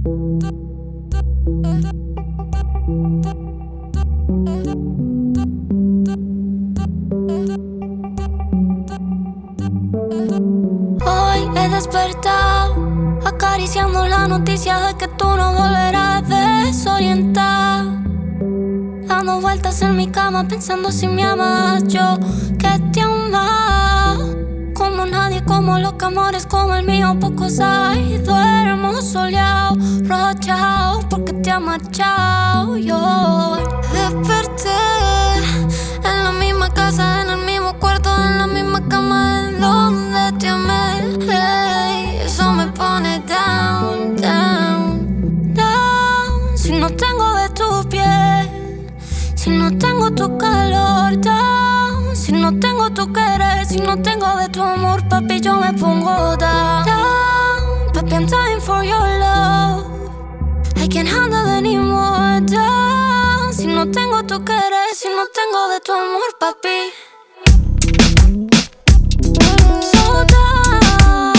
Hoy he despertado acariciando la noticia de que tú no volverás, desorientada, dando vueltas en mi cama pensando si me amas. Yo que te amaba como nadie, como los amores como el mío pocos hay. Duermo soleado, rochao porque te ha marchado. Yo desperté en la misma casa, en el mismo cuarto, en la misma cama en donde te amé. Hey, eso me pone down, down, down. Si no tengo de tu piel, si no tengo tu calor, down. Si no tengo tu querer, si no tengo de tu amor, papi, yo me pongo down, down. Papi, I'm dying for your love. I can't handle anymore, down. Si no tengo tu querer, si no tengo de tu amor, papi. So down,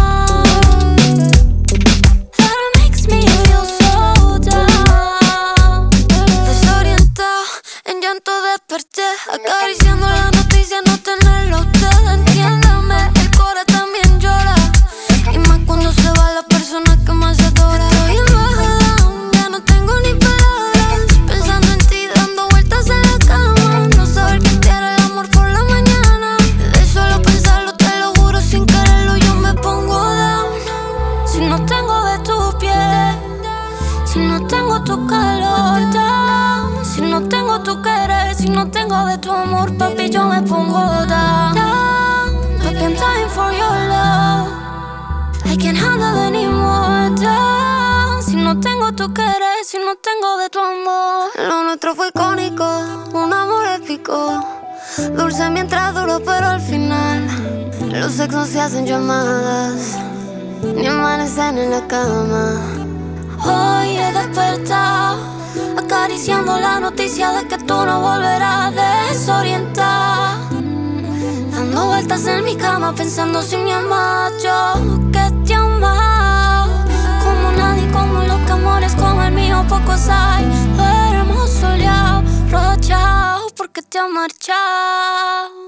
that makes me feel so down. Desorientado, en llanto desperté, acariciando la noticia, no tenerlo usted. Entiéndame, el cora también llora, y más cuando se va la persona que más adora. Estoy en down, ya no tengo ni palabras, pensando en ti, dando vueltas en la cama. No saber que te hará el amor por la mañana, de solo pensarlo te lo juro, sin quererlo yo me pongo down. Si no tengo de tu piel, si no tengo tu calor, down. Si no tengo tu querer, si no tengo de tu amor, papi, yo me pongo down, down. Papi, I'm dying for your love. I can't handle anymore, down. Si no tengo tu querer, si no tengo de tu amor. Lo nuestro fue icónico, un amor épico, dulce mientras duró, pero al final los sexos se hacen llamadas, ni amanecen en la cama. Hoy he despertado acariciando la noticia de que tú no volverás, desorientada, dando vueltas en mi cama pensando si me amas. Yo que te amaba como nadie, como los amores como el mío pocos hay. Duermo soleado, rochao porque te ha marchado.